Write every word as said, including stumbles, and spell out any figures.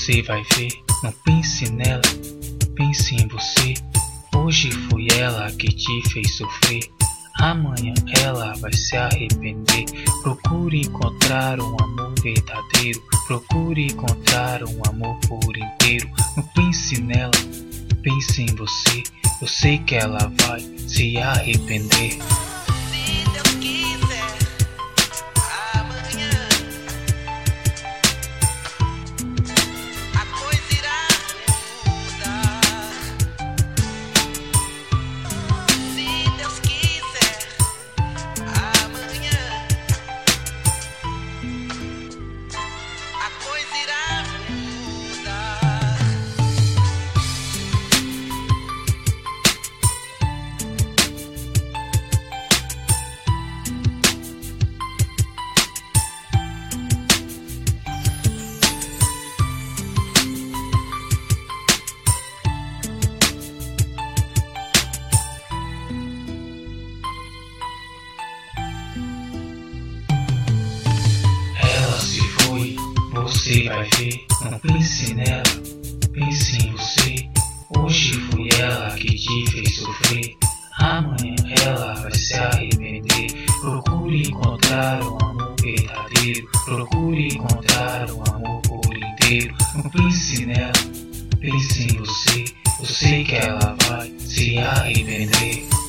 você vai ver. Não pense nela, pense em você. Hoje foi ela que te fez sofrer. Amanhã ela vai se arrepender. Procure encontrar um amor verdadeiro. Procure encontrar um amor por inteiro. Não pense nela, pense em você. Eu sei que ela vai se arrepender. Você vai ver, não pense nela, pense em você. Hoje foi ela que te fez sofrer. Amanhã ela vai se arrepender. Procure encontrar um amor verdadeiro. Procure encontrar um amor por inteiro. Não pense nela, pense em você. Eu sei que ela vai se arrepender.